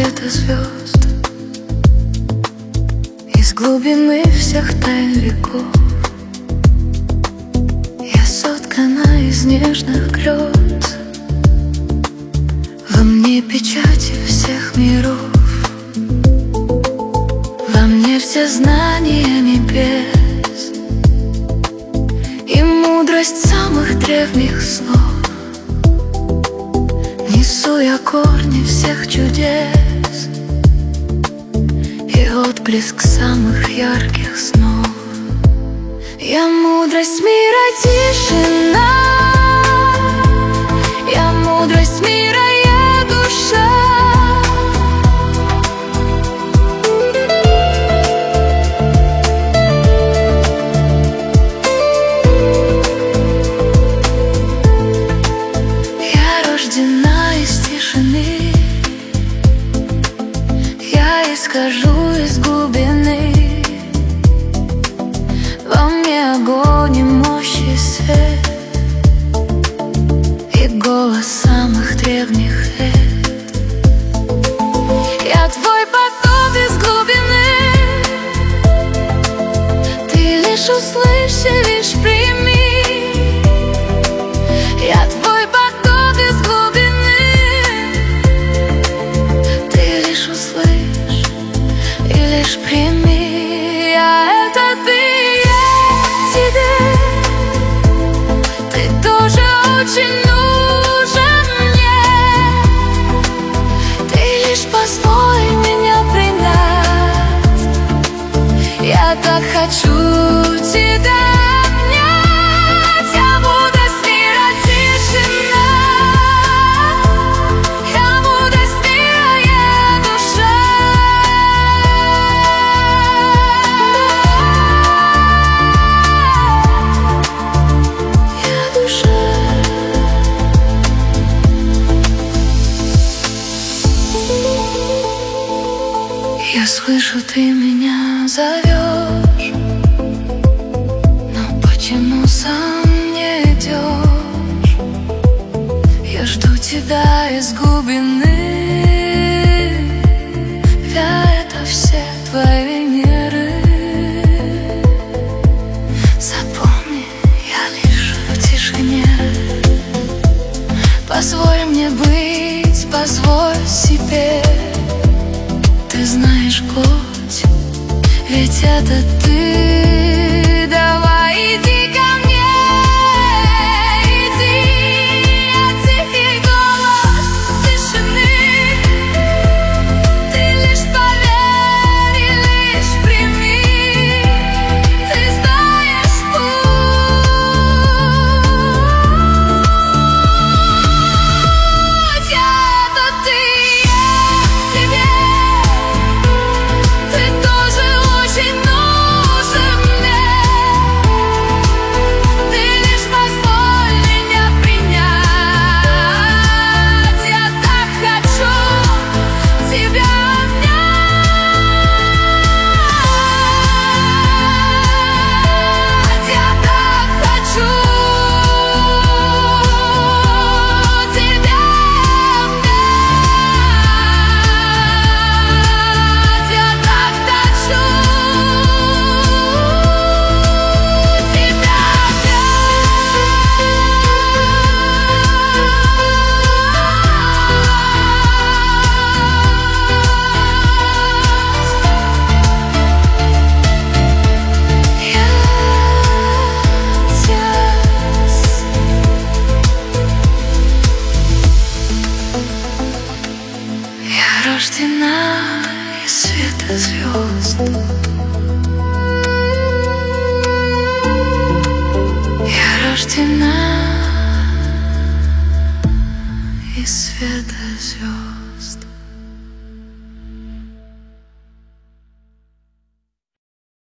света звезд, из глубины всех тайн веков. Я соткана из нежных грез, во мне печати всех миров, во мне все знания небес и мудрость самых древних снов. Несу я корни всех чудес и отблеск самых ярких снов. Я мудрость мира, тишина, я мудрость мира, я душа. Я рождена из тишины, я исхожу из глубины. Во мне огонь и мощь и свет, и голос самых древних лет. Я твой поток из глубины, ты лишь услышь и лишь прими. Я твой поток из глубины, ты лишь услышь и лишь прими. Я это ты. Очень нужен мне, ты лишь позволь меня принять. Я так хочу тебя обнять. Я мудрость мира, тишина, я мудрость мира, я душа. Я душа. Я слышу, ты меня зовешь, но почему сам не идешь? Я жду тебя из глубины, это все твои Венеры. Запомни, я лишь в тишине. Позволь мне быть, позволь себе. Ты знаешь путь, ведь это ты. Давай иди ко мне, иди. Я тихий голос тишины, ты лишь поверь и лишь прими. Ты знаешь путь, это ты. Рождена из света звезд, я рождена из света звезд.